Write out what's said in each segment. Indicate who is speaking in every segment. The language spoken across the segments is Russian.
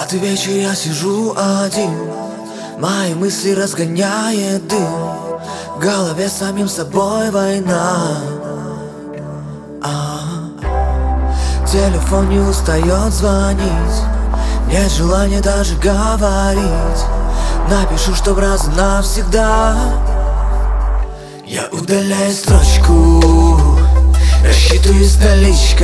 Speaker 1: Пятый вечер я сижу один, мои мысли разгоняет дым, в голове с самим собой война. Телефон не устает звонить, нет желания даже говорить. Напишу, чтоб раз и навсегда. Я удаляю строчку, рассчитываюсь наличкой.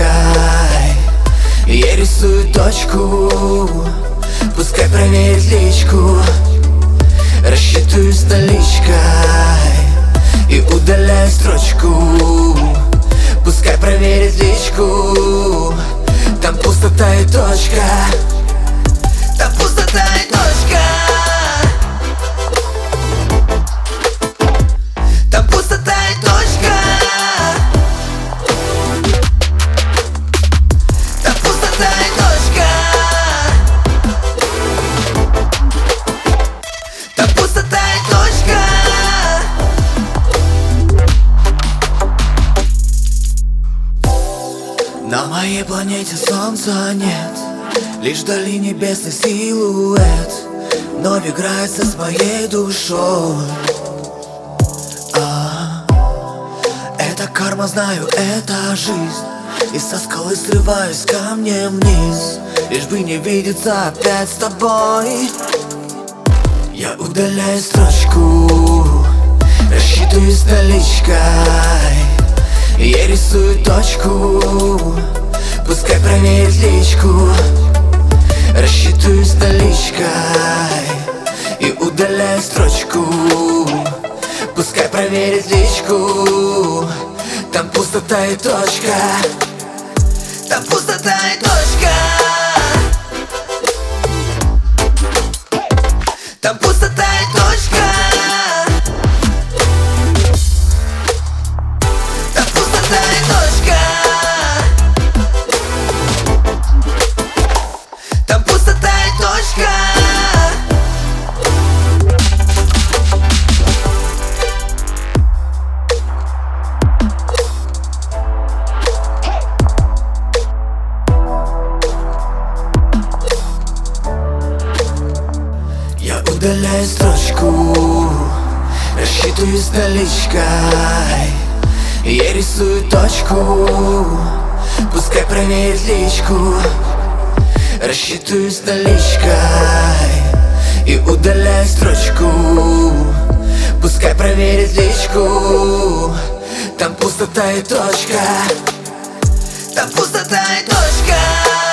Speaker 1: Я рисую точку, пускай проверит личку. Рассчитываюсь наличкой и удаляю строчку, пускай проверит личку. Там пустота и точка, там пустота и точка. Там пустота и точка. Там пустота и точка. Там пустота и точка. На моей планете солнца нет, лишь вдали небесный силуэт, вновь играется с моей душой. Это карма, знаю, это жизнь, и со скалы срываюсь камнем вниз, лишь бы не видеться опять с тобой. Я удаляю строчку, рассчитываюсь наличкой. Я рисую точку, пускай проверит личку. Рассчитываюсь наличкой и удаляю строчку, пускай проверит личку. Там пустота и точка. Там пустота и точка. Там пустота и точка. Там пустота и точка. Там пустота и точка. Я удаляю строчку, рассчитываюсь наличкой. Я рисую точку, пускай проверит личку. Рассчитываюсь наличкой и удаляю строчку, пускай проверит личку. Там пустота и точка. Там пустота и точка.